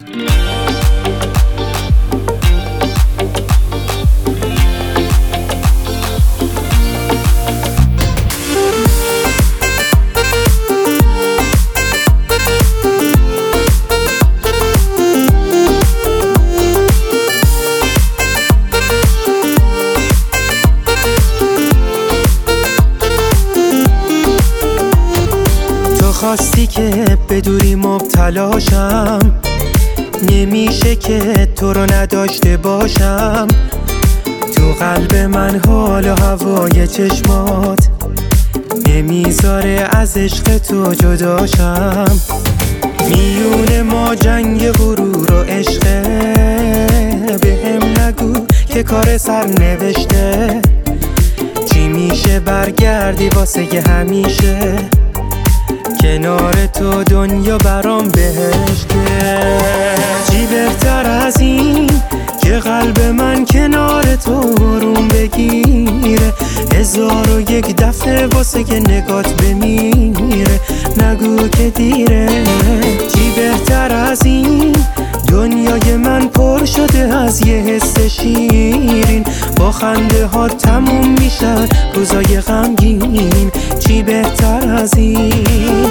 خواستی که بدوری مبتلاشم، نمیشه که تو رو نداشته باشم. تو قلب من حال و هوای چشمات نمیذاره از عشق تو جداشم. میون ما جنگ غرور و عشقه، بهم نگو که کار سر نوشته. چی میشه برگردی واسه همیشه، کنار تو دنیا برام بهشته. چی بهتر از این که قلب من کنار تو روم بگیره، 1001 دفعه واسه که نگات بمیره. نگو که دیره. چی بهتر از این، دنیای من پر شده از یه حس شیرین، با خنده ها تموم میشن روزای غمگین. چی بهتر از این؟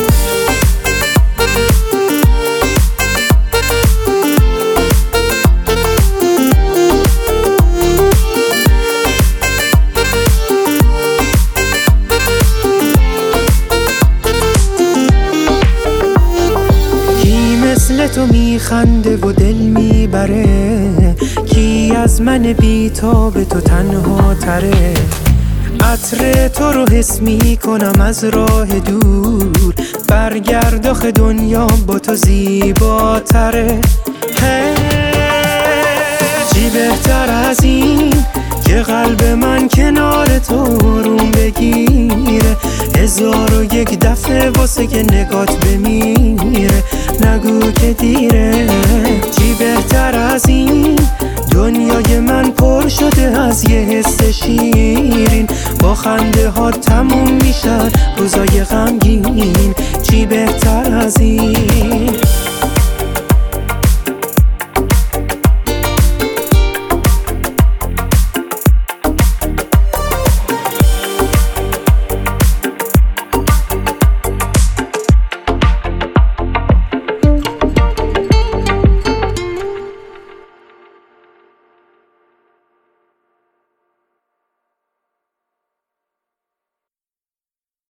تو میخنده و دل میبره، کی از من بی‌تاب تو تنها تره. عطر تو رو حس میکنم از راه دور، برگرد آخه دنیا با تو زیباتره. چی بهتر از این که قلب من کنار تو روم بگیره، 1001 دفعه واسه که نگات بمیره. نگو که دیره. چی بهتر از این، دنیای من پر شده از یه حس شیرین، با خنده ها تموم میشن روزای غمگین. چی بهتر از این؟